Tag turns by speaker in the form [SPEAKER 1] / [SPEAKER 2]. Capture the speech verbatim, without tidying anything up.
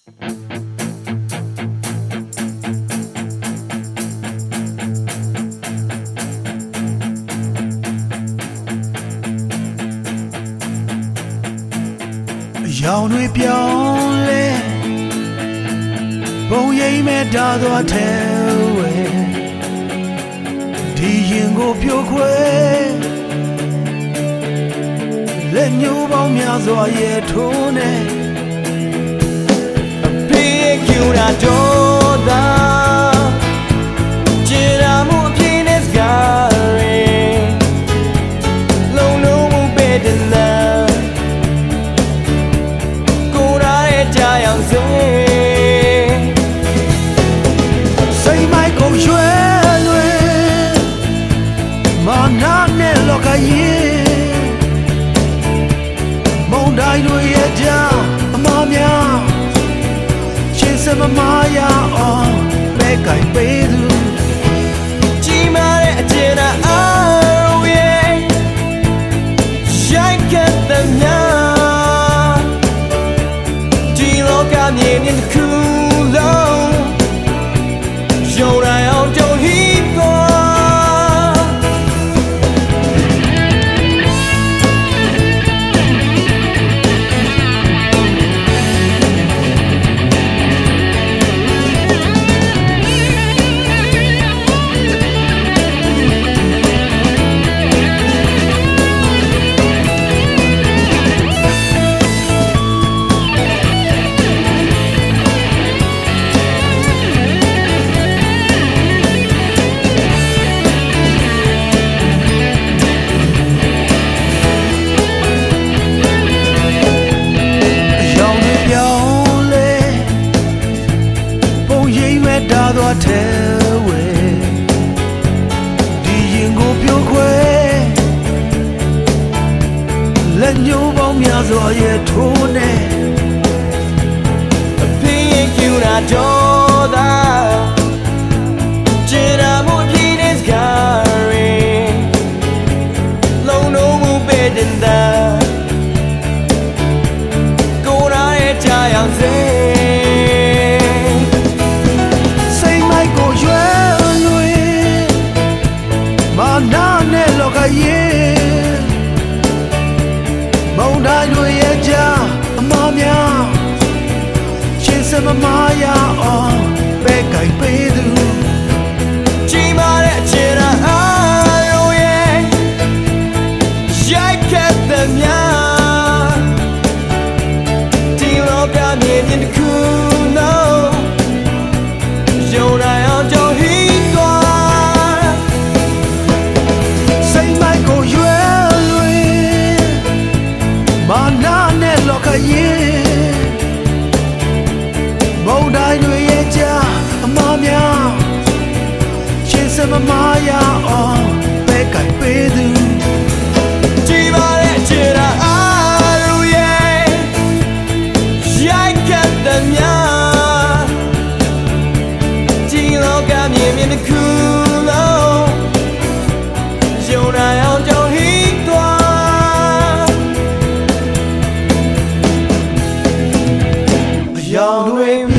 [SPEAKER 1] ရောင်တွေပြောင်းလဲဘုံရိမ်မဲ့တာသွားထဲဝဲဒီရင်ကိုပြိုခွဲလက်ညှိုးပေါင်းများစွာရဲ့ထိုးနေအဖေးကျူတာတော့သာကြည်ရာမှုအပြင်းနဲ့စကားရဲလုံးလုံးမှုပဲတဲ့လားကိုယ်ရာရဲ့ကြာရောက်စေစိတ်မိုက်ကိုရွှဲလွယ်မာနာနဲ့လောကကြီးမုန်တိုင်းတွေရဲ့ကြောင်အမားများချင်းစမမရအောင်ပဲကြိုင်ပေးသူကြီးမားတဲ့အကျဉ်းအားရဲ့ရိုက်ကတဲ့များဒီလောကမြင်မြင်တစ်ခုလုံးရုံရအောင်ကြုံဟိပေါ်တာသွားထဲဝဲဒီရင်ကိုပြိုခွဲလက်ညှိုးပေါင်းများစွာရဲ့ထိုးနေအဖေးရင်ကျူတာတော့သာကြည်ရာမှုအပြင်းနဲ့စကားရဲလုံးလုံးမှုပဲတဲ့လားကိုယ်ရာရဲ့ကြာရောက်စေနာနဲ့လောကကြီးမုန်တိုင်းတွေရဲ့ကြားအမားများချင်းစမမရအောင်ပဲကြိုင်ပေးသူကြီးမားတဲ့အချေရာအားရဲ့ရိုက်ကတဲ့များဒီလောကမြင်မြင်တစ်ခုလုံးရုံရအောင်ကြုံဟိမုန်တိုင်းတွေရဲ့ကြားအမားများချင်းစမမရအောင်ပဲကြိုင်ပေးသူကြီးပါတဲ့ခြေရာအားရဲ့ရိုက်ကတဲ့များဒီလောကမြင်မြင်တစ်ခုလုံးရုံရအောင်ကြုံဟိသွားရောင်တွေ